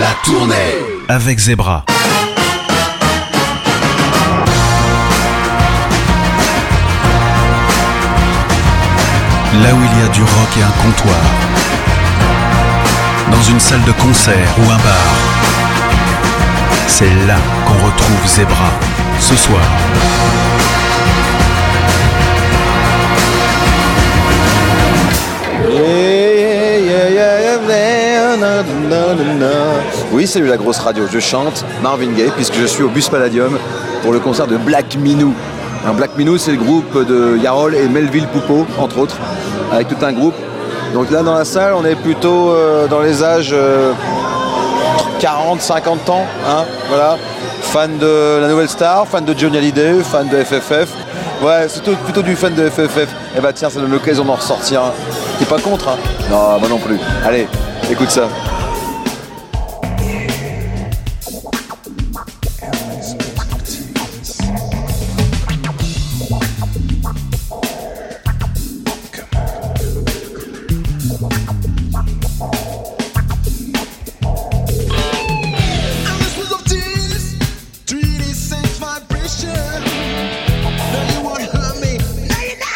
La tournée avec Zebra. Là où il y a du rock et un comptoir, dans une salle de concert ou un bar, c'est là qu'on retrouve Zebra, ce soir. Oui, salut la grosse radio, je chante Marvin Gaye puisque je suis au Bus Palladium pour le concert de Black Minou. Alors Black Minou, c'est le groupe de Yarol et Melville Poupeau, entre autres, avec tout un groupe. Donc là dans la salle, on est plutôt dans les âges 40-50 ans, hein, voilà. Fan de la Nouvelle Star, fan de Johnny Hallyday, fan de FFF. Ouais, c'est plutôt du fan de FFF. Eh bah tiens, ça donne l'occasion d'en ressortir un. T'es pas contre, hein? Non, moi non plus. Allez, écoute ça.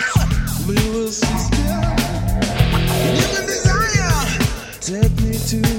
Take me to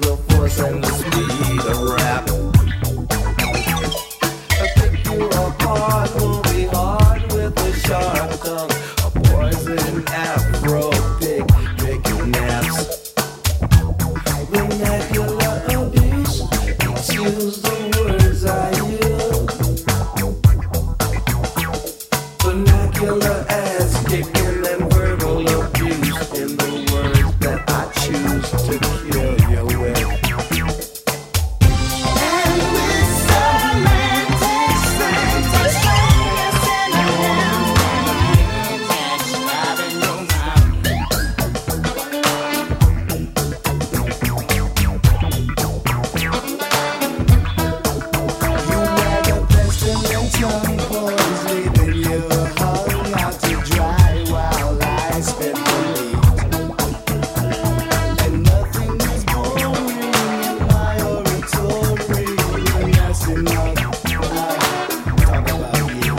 the force and the speed of rap. I pick you apart will be hard with a sharp tongue. A poison afro pick, picking naps. Vernacular abuse, excuse the words I use. Vernacular ass kicking and verbal abuse in the words that I choose to kill you with. And with semantic strength, the strongest in the land, that's not in your mouth. You were the pestilent tongue poise, leaving you hung out to dry while I spit the lead. And nothing is boring in my oratory when that's enough. I talk about you.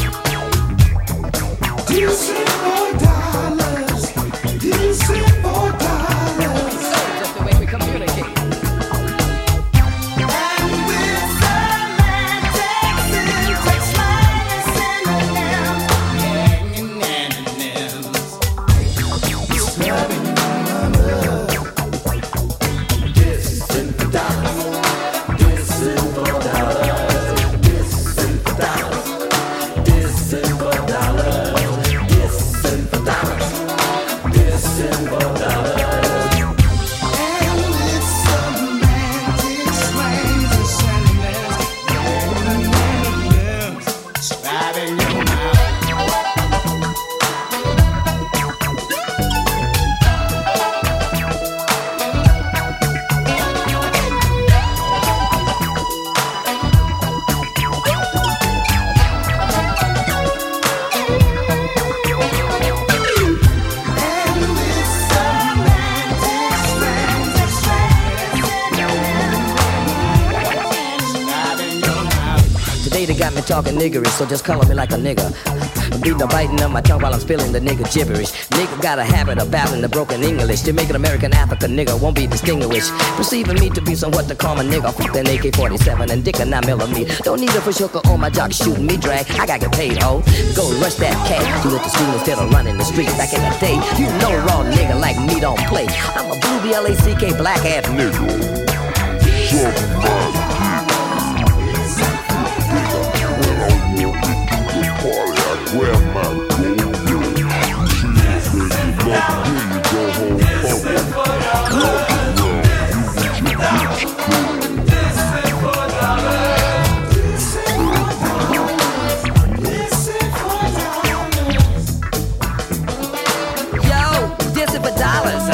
Decent for dollars, decent for dollars. Just the way we communicate. And with semantic syntax, minus synonyms. Decent for dollars, decent for dollars, decent for dollars, decent for dollars, decent for dollars, decent for dollars. And with semantic slang, the sentiments, scribing your mouth. Today they got me talking niggerish, so just color me like a nigga. Beat the biting of my tongue while I'm spilling the nigga gibberish. Nigga got a habit of babbling the broken English. To make an American African nigga won't be distinguished. Perceiving me to be somewhat the common nigga. Fuck an AK-47 and dick a 9mm. Don't need a fish hooker on my jock shooting me drag. I gotta get paid, ho. Go rush that cat. Do it to school instead of running the street. Back in the day, you know raw nigga like me don't play. I'm a blue B-L-A-C-K black ass nigga. Yo, this is for dollars.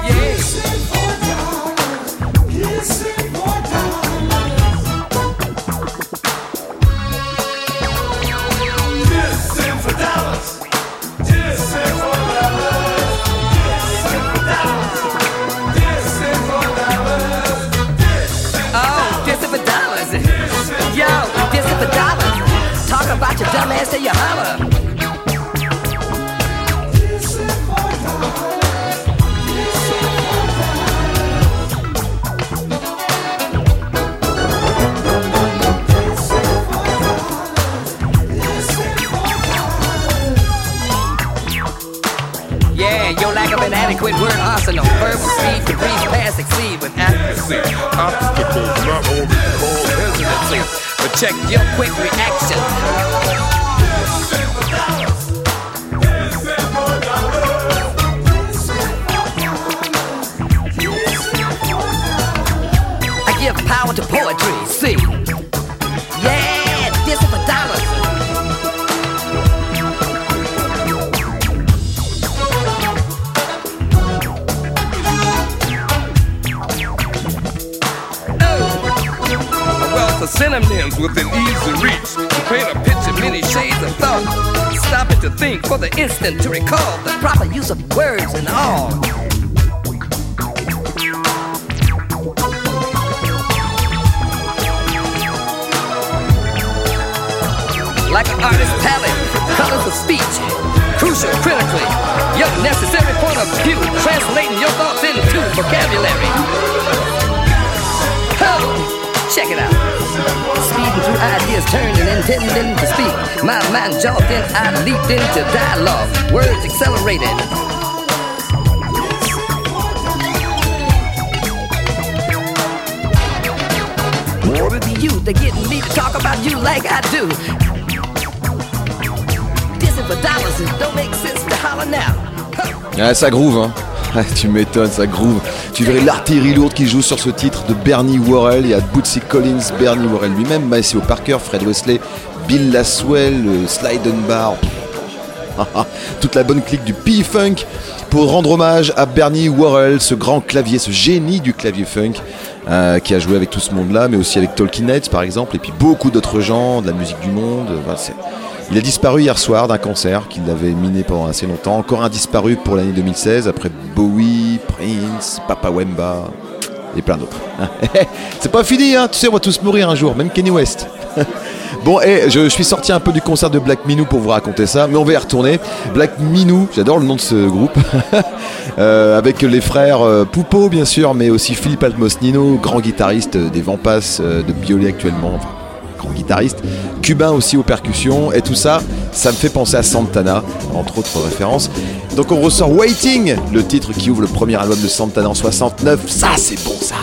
About your dumb ass till you holler. Yeah, your lack of an adequate word arsenal. Verbal speed can reach past exceed with accuracy. Obstacles not only cause hesitancy, but check your quick reaction. I give power to poetry, see? Yeah, this is for dollars. For synonyms within easy reach to paint a picture, many shades of thought. Stop it to think for the instant to recall the proper use of words and all. Like an artist's palette, colors of speech, crucial, critically, your necessary point of view, translating your thoughts into vocabulary. gears turned and intending to speak. My mind jogged and I leaped into dialogue. Words accelerated. You, they're getting me to talk about you like I do. This is for dollars, it don't make sense to holler now. Ah, ça groove, hein. Ah, tu m'étonnes, ça groove. Tu verrais l'artillerie lourde qui joue sur ce titre de Bernie Worrell. Il y a Bootsy Collins, Bernie Worrell lui-même, Maceo Parker, Fred Wesley, Bill Laswell, Slide Dunbar. Toute la bonne clique du P-Funk pour rendre hommage à Bernie Worrell, ce grand clavier, ce génie du clavier funk. Qui a joué avec tout ce monde-là, mais aussi avec Talking Heads par exemple, et puis beaucoup d'autres gens, de la musique du monde. Voilà, il a disparu hier soir d'un cancer qui l'avait miné pendant assez longtemps. Encore un disparu pour l'année 2016, après Bowie, Prince, Papa Wemba et plein d'autres. C'est pas fini, hein, tu sais, on va tous mourir un jour, même Kanye West. Bon, et je suis sorti un peu du concert de Black Minou pour vous raconter ça, mais on va y retourner. Black Minou, j'adore le nom de ce groupe, avec les frères Poupeau bien sûr, mais aussi Philippe Almosnino, grand guitariste des Vampas de Biolay actuellement, enfin, grand guitariste, cubain aussi aux percussions, et tout ça, ça me fait penser à Santana, entre autres références. Donc on ressort Waiting, le titre qui ouvre le premier album de Santana en 69, ça c'est bon ça.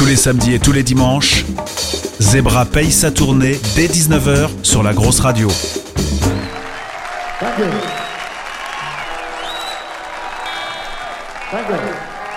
Tous les samedis et tous les dimanches, Zebra paye sa tournée dès 19h sur la grosse radio. Thank you. Thank you.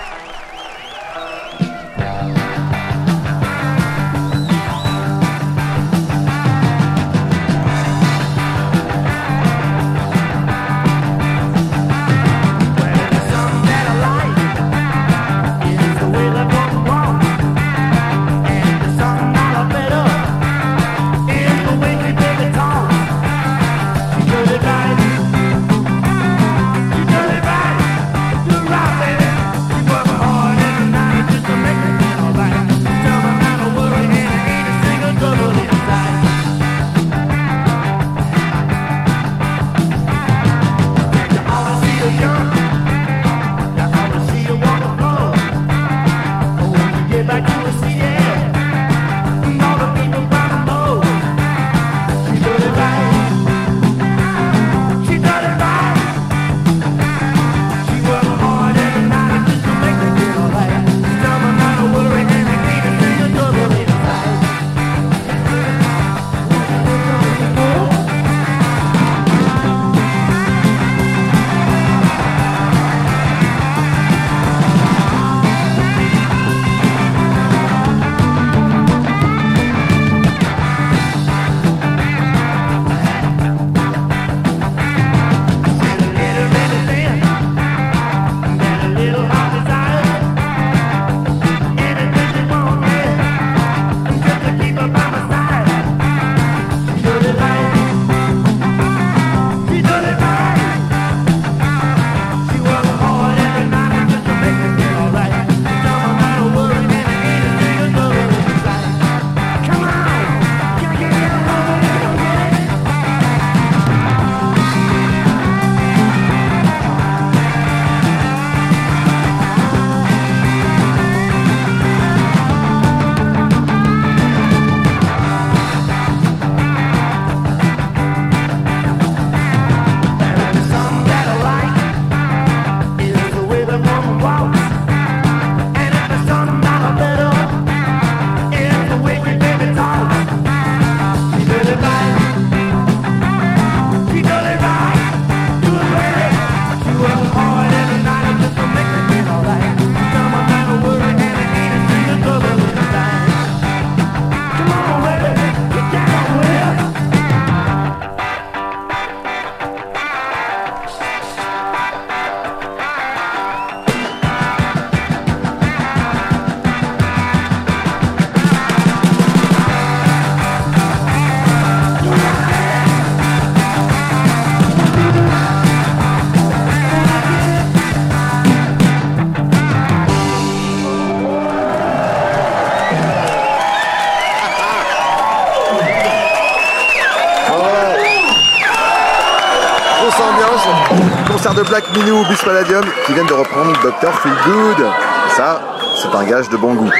Concert de Black Minou au Bus Palladium qui viennent de reprendre Dr. Feel Good. Ça, c'est un gage de bon goût.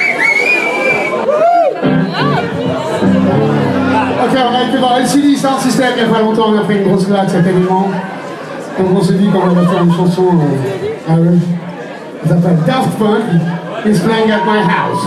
Ok, on a été voir LCD Sound System il n'y a pas longtemps, on a fait une grosse claque cet événement. Donc on s'est dit qu'on va faire une chanson qui s'appelle Daft Punk, Is Playing at My House.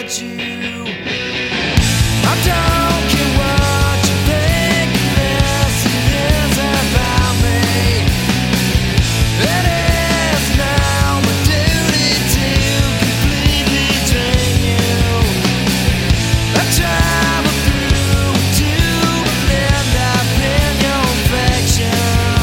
hurt you. I don't care what you think, unless it is about me. It is now my duty to completely drain you. I travel through a tube and end up in your infection.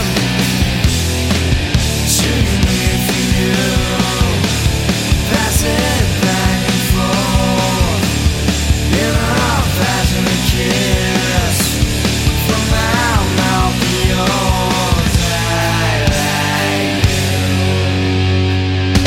Shooting for you, passing back and forth in a passionate kiss from my mouth to yours. I like you.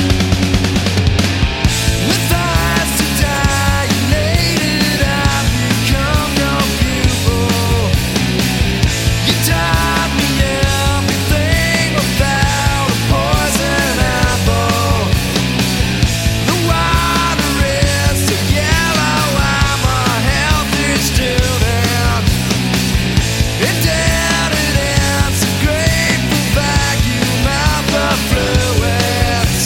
With eyes so dilated, I've become your pupil. You taught me everything about a poison apple. The water is so yellow, I'm a healthy student. Indebted in some grateful vacuum of the fluids.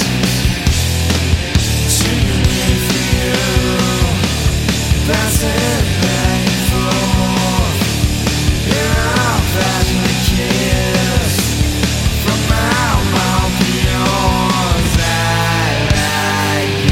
Shooting for you, passing back and forth in a passionate kiss from my mouth to yours. I like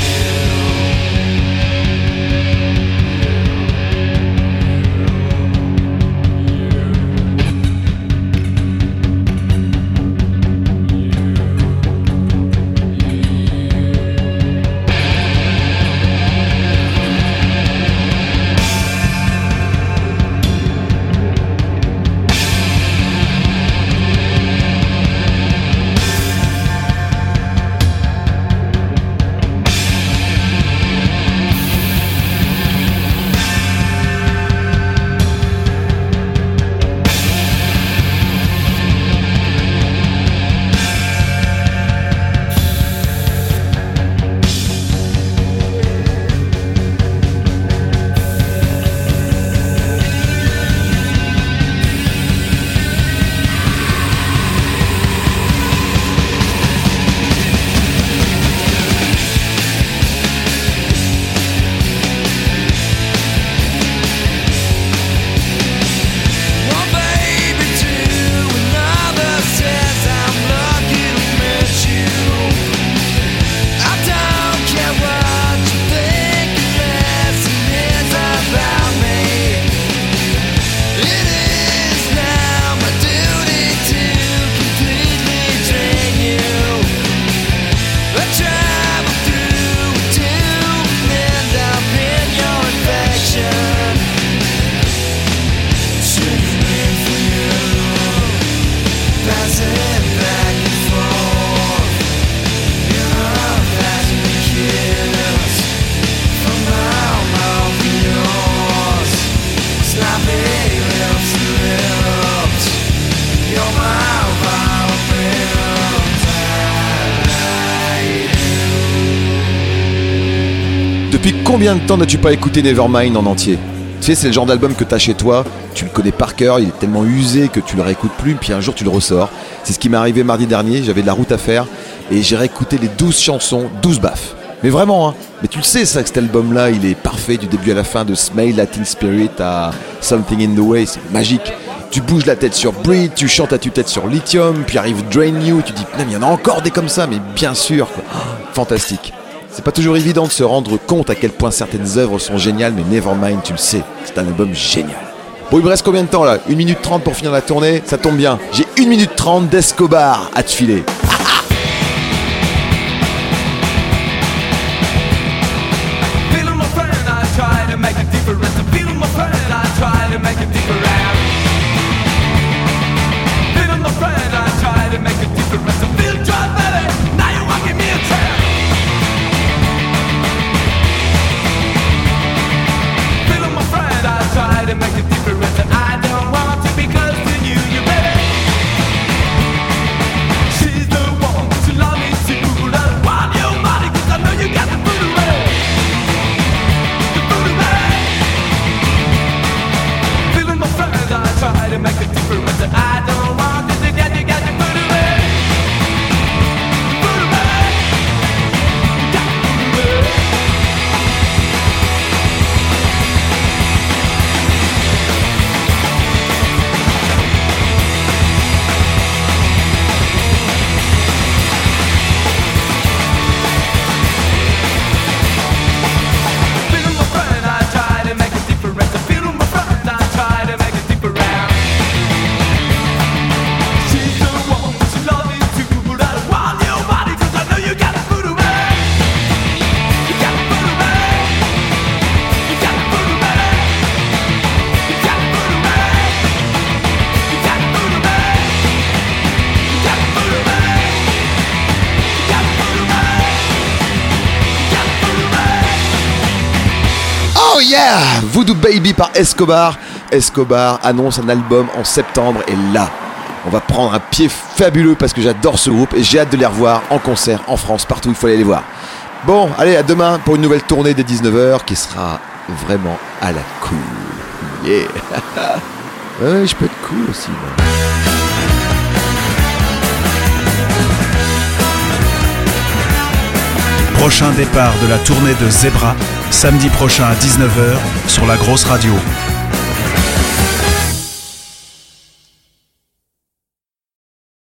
one baby to another says I'm lucky to meet you. I don't care what you think, unless it is about me. It is now my duty to completely drain you. I travel through a tube and end up in your infection. Shooting for you, passing back and forth in a passionate kiss from my mouth to yours. Sloppy lips to lips, you're my violence. I like you. Depuis combien de temps n'as-tu pas écouté Nevermind en entier ? Tu sais, c'est le genre d'album que t'as chez toi, tu le connais par cœur, il est tellement usé que tu le réécoutes plus, puis un jour tu le ressors. C'est ce qui m'est arrivé mardi dernier, j'avais de la route à faire, et j'ai réécouté les 12 chansons, 12 baffes. Mais vraiment, hein. Mais tu le sais ça, que cet album-là, il est parfait du début à la fin, de Smell Latin Spirit à Something in the Way, c'est magique. Tu bouges la tête sur Breed, tu chantes à tue-tête sur Lithium, puis arrive Drain You, tu dis, putain, mais il y en a encore des comme ça, mais bien sûr, quoi. Oh, fantastique. C'est pas toujours évident de se rendre compte à quel point certaines œuvres sont géniales, mais Nevermind, tu le sais, c'est un album génial. Bon, il me reste combien de temps là ? 1 minute 30 pour finir la tournée ? Ça tombe bien, j'ai 1 minute 30 d'Escobar à te filer. Feeling my friend, I try to make a difference. Feeling my friend, I try to make a difference. Feeling my friend, I try to make a difference. Feel dry, baby. Now you want to give me a chance. Feeling my friend, I try to make a difference. And I don't want to be close to you, baby. She's the yeah! Voodoo Baby par Escobar. Escobar annonce un album en septembre et là, on va prendre un pied fabuleux parce que j'adore ce groupe et j'ai hâte de les revoir en concert en France, partout, il faut aller les voir. Bon, allez, à demain pour une nouvelle tournée des 19h qui sera vraiment à la cool. Yeah! Ouais, je peux être cool aussi, moi. Prochain départ de la tournée de Zebra, samedi prochain à 19h sur la grosse radio.